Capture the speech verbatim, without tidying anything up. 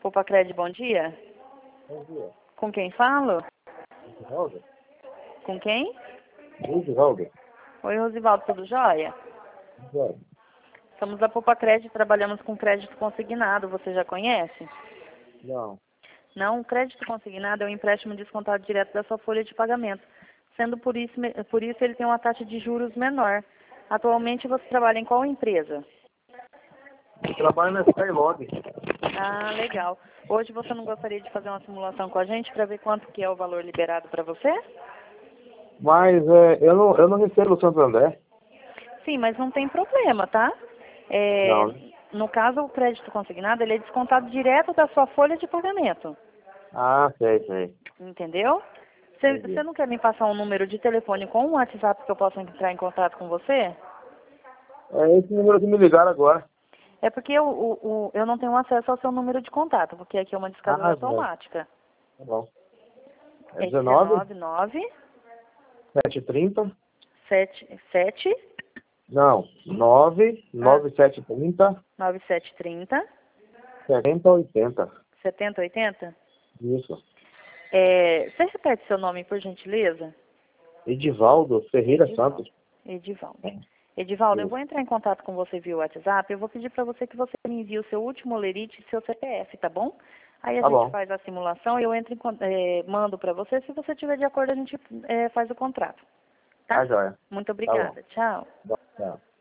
Popacred, bom dia. Bom dia. Com quem falo? Rosivaldo? Com quem? Rosivaldo? Oi, Rosivaldo, tudo jóia? Jóia. Somos da Popacred, trabalhamos com crédito consignado, você já conhece? Não. Não, o crédito consignado é um empréstimo descontado direto da sua folha de pagamento, sendo por isso, por isso ele tem uma taxa de juros menor. Atualmente você trabalha em qual empresa? Eu trabalho na Skylog. Ah, legal. Hoje você não gostaria de fazer uma simulação com a gente para ver quanto que é o valor liberado para você? Mas é, eu, não, eu não recebo o Santander. Sim, mas não tem problema, tá? É, Não. no caso, o crédito consignado, ele é descontado direto da sua folha de pagamento. Ah, sei, sei. Entendeu? Você Entendi. não quer me passar um número de telefone com um WhatsApp que eu possa entrar em contato com você? É esse número que me ligaram agora. É porque eu, o, o, eu não tenho acesso ao seu número de contato, porque aqui é uma discadora Ah, velho. automática. Tá bom. É É dezenove, dezenove nove sete trinta. sete sete Não. nove, ah, nove sete trinta, nove sete trinta setenta oitenta. setenta oitenta. Isso. É, você repete seu nome, por gentileza? Edivaldo Ferreira Edivaldo. Santos. Edivaldo. É. Edivaldo, eu vou Isso. entrar em contato com você via WhatsApp. Eu vou pedir para você que você me envie o seu último lerite e seu C P F, tá bom? Aí a Tá gente bom. faz a simulação e eu entro em, con- eh, mando para você. Se você tiver de acordo, a gente eh, faz o contrato. Tá? Tá, joia. Muito Tá bom. obrigada. Tchau. Tchau.